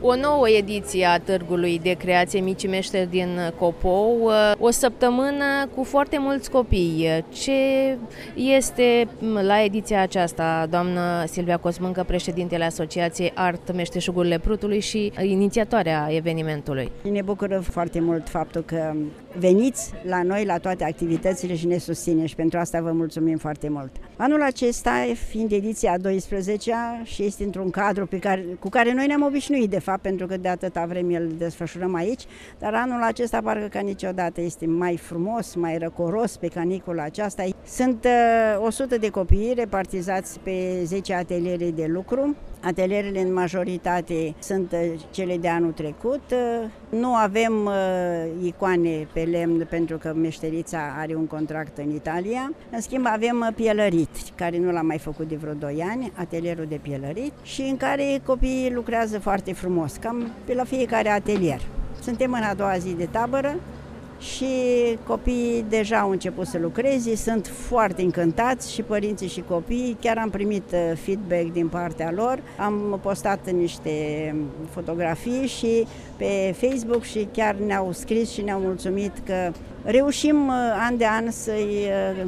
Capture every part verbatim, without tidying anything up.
O nouă ediție a Târgului de Creație Mici Meșteri din Copou, o săptămână cu foarte mulți copii. Ce este la ediția aceasta, doamnă Silvia Cosmâncă, președintele Asociației Art Meșteșugurile Prutului și inițiatoarea evenimentului? Ne bucură foarte mult faptul că veniți la noi la toate activitățile și ne susțineți și pentru asta vă mulțumim foarte mult. Anul acesta, fiind ediția a douăsprezecea și este într-un cadru pe care, cu care noi ne-am obișnuit de fapt, pentru că de atâta vreme îl desfășurăm aici, dar anul acesta parcă ca niciodată este mai frumos, mai răcoros pe canicula aceasta. Sunt uh, o sută de copii repartizați pe zece ateliere de lucru. Atelierele în majoritate sunt cele de anul trecut. Nu avem uh, icoane pe lemn pentru că meșterița are un contract în Italia. În schimb avem pielărit, care nu l-am mai făcut de vreo doi ani, atelierul de pielărit, și în care copiii lucrează foarte frumos, cam pe la fiecare atelier. Suntem în a doua zi de tabără și copiii deja au început să lucreze, sunt foarte încântați și părinții și copiii, chiar am primit feedback din partea lor, am postat niște fotografii și pe Facebook și chiar ne-au scris și ne-au mulțumit că reușim an de an să-i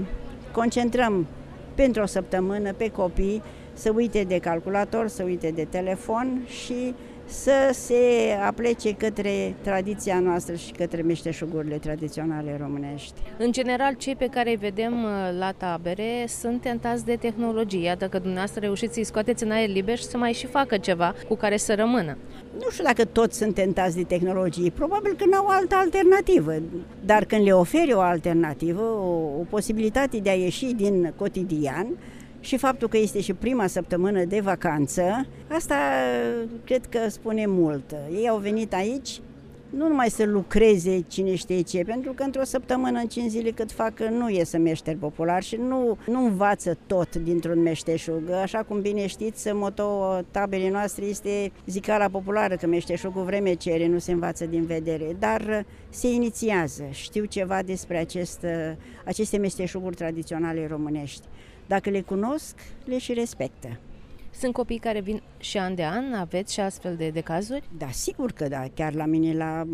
concentrăm pentru o săptămână pe copii, să uite de calculator, să uite de telefon și să se aplece către tradiția noastră și către meșteșugurile tradiționale românești. În general, cei pe care îi vedem la tabere sunt tentați de tehnologie. Iată că dumneavoastră reușiți să-i scoateți în aer liber și să mai și facă ceva cu care să rămână. Nu știu dacă toți sunt tentați de tehnologie, probabil că n-au altă alternativă, dar când le oferi o alternativă, o, o posibilitate de a ieși din cotidian, și faptul că este și prima săptămână de vacanță, asta cred că spune mult. Ei au venit aici nu numai să lucreze cine știe ce, pentru că într-o săptămână, în cinci zile cât fac, nu iese meșteri popular și nu, nu învață tot dintr-un meșteșug. Așa cum bine știți, motoul taberei noastre este zicala populară, că meșteșugul vreme cere, nu se învață din vedere, dar se inițiază, știu ceva despre acest, aceste meșteșuguri tradiționale românești. Dacă le cunosc, le și respectă. Sunt copii care vin și an de an? Aveți și astfel de, de cazuri? Da, sigur că da. Chiar la mine la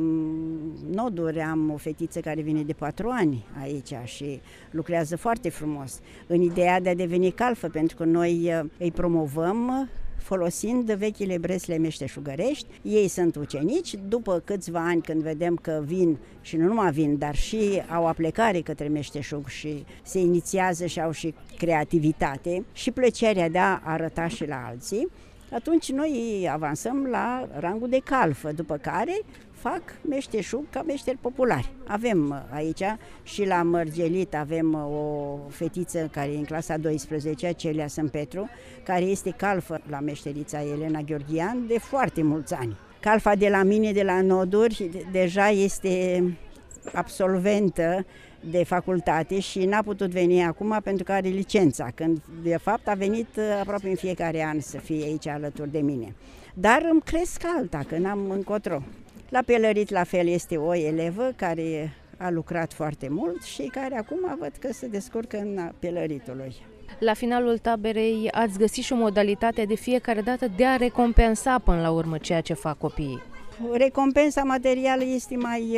Noduri am o fetiță care vine de patru ani aici și lucrează foarte frumos. În ideea de a deveni calfă, pentru că noi îi promovăm folosind vechile bresle meșteșugărești. Ei sunt ucenici, după câțiva ani când vedem că vin și nu numai vin, dar și au aplecare către meșteșug și se inițiază și au și creativitate și plăcerea de a arăta și la alții, atunci noi avansăm la rangul de calfă, după care fac meșteșug ca meșteri populari. Avem aici și la Mărgelit avem o fetiță care e în clasa a douăsprezecea, Celia Sâmpetru, care este calfă la meșterița Elena Gheorghian de foarte mulți ani. Calfa de la mine, de la Noduri, deja este absolventă de facultate și n-a putut veni acum pentru că are licența, când de fapt a venit aproape în fiecare an să fie aici alături de mine. Dar îmi cresc alta, că n-am încotro. La Pelărit la fel este o elevă care a lucrat foarte mult și care acum văd că se descurcă în Pelăritului. La finalul taberei ați găsit și o modalitate de fiecare dată de a recompensa până la urmă ceea ce fac copiii. Recompensa materială este mai,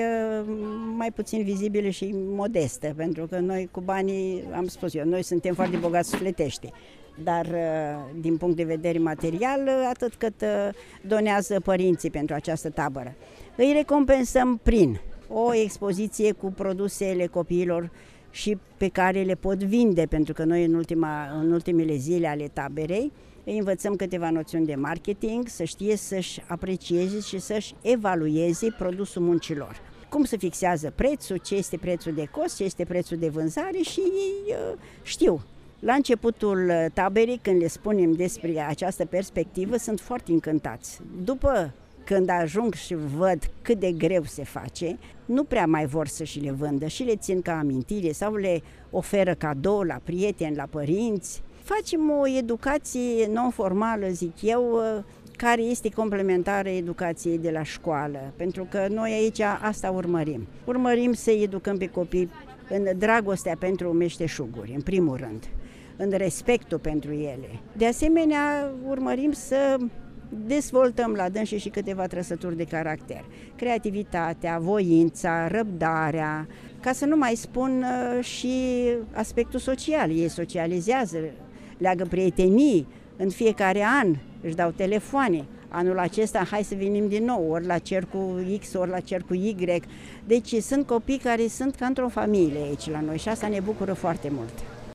mai puțin vizibilă și modestă, pentru că noi cu banii, am spus eu, noi suntem foarte bogați sufletește, dar din punct de vedere material, atât cât donează părinții pentru această tabără. Îi recompensăm prin o expoziție cu produsele copiilor și pe care le pot vinde, pentru că noi în, ultima, în ultimele zile ale taberei îi învățăm câteva noțiuni de marketing, să știe să-și aprecieze și să-și evalueze produsul muncilor. Cum se fixează prețul, ce este prețul de cost, ce este prețul de vânzare și ei uh, știu. La începutul taberei, când le spunem despre această perspectivă, sunt foarte încântați. După când ajung și văd cât de greu se face, nu prea mai vor să și le vândă și le țin ca amintire sau le oferă cadou la prieteni, la părinți. Facem o educație non-formală, zic eu, care este complementară educației de la școală, pentru că noi aici asta urmărim. Urmărim să educăm pe copii în dragostea pentru meșteșuguri, în primul rând, în respectul pentru ele. De asemenea, urmărim să dezvoltăm la dânsii și câteva trăsături de caracter. Creativitatea, voința, răbdarea, ca să nu mai spun și aspectul social. Ei socializează, leagă prietenii, în fiecare an își dau telefoane. Anul acesta hai să venim din nou, ori la cercul X, ori la cercul Y. Deci sunt copii care sunt ca într-o familie aici la noi și asta ne bucură foarte mult.